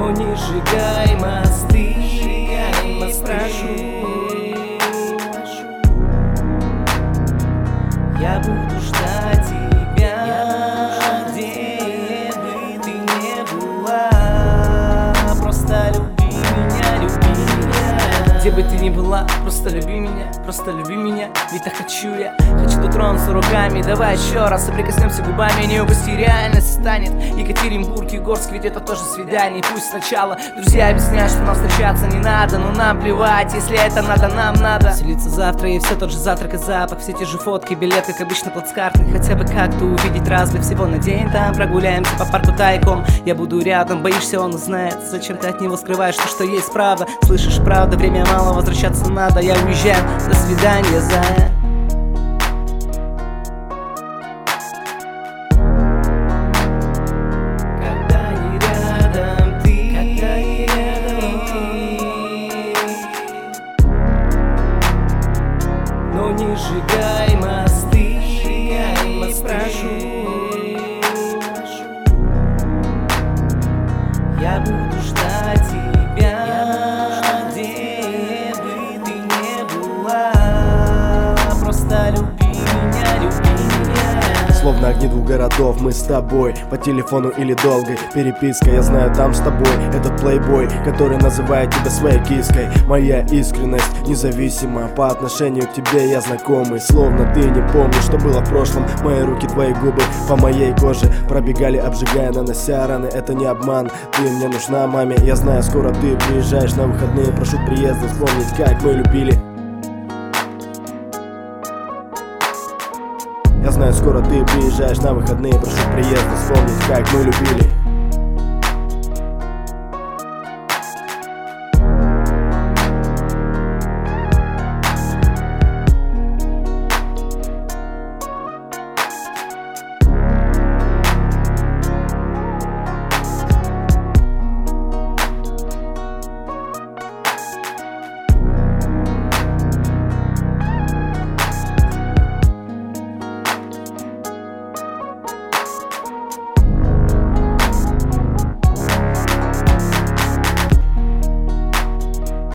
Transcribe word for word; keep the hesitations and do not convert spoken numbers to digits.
Но не сжигай мосты, прошу. Я буду ждать тебя, где бы ты не была. Просто люби меня, люби меня. Где бы ты ни была, просто люби меня, просто люби меня. Ведь так хочу я, хочу дотронуться руками. Давай еще раз соприкоснемся губами. Не упусти, реальность станет Екатеринбург, Егорск, ведь это тоже свидание. Пусть сначала друзья объясняют, что нам встречаться не надо, но нам плевать, если это надо, нам надо селиться завтра, и все тот же завтрак и запах. Все те же фотки, билет, как обычно, плацкартный. Хотя бы как-то увидеть разве всего на день. Там прогуляемся по парку тайком. Я буду рядом, боишься, он узнает. Зачем ты от него скрываешь то, что есть правда? Слышишь, правда, время мало, возвращаться надо. Я уезжаю, до свидания, зая. Когда не рядом ты, когда не рядом ты, но не сжигай мосты, прошу. Я буду ждать тебя, где бы ты не была. Просто люби меня, люби меня. Словно огни двух городов, мы с тобой по телефону или долгой перепиской. Я знаю, там с тобой этот плейбой, который называет тебя своей киской. Моя искренность независима по отношению к тебе, я знакомый. Словно ты не помнишь, что было в прошлом. Мои руки, твои губы по моей коже пробегали, обжигая, нанося раны. Это не обман, ты мне нужна, маме. Я знаю, скоро ты приезжаешь на выходные. Прошу приезда, вспомнить, как мы любили. Я знаю, скоро ты приезжаешь на выходные. Прошу приезда, вспомнить, как мы любили.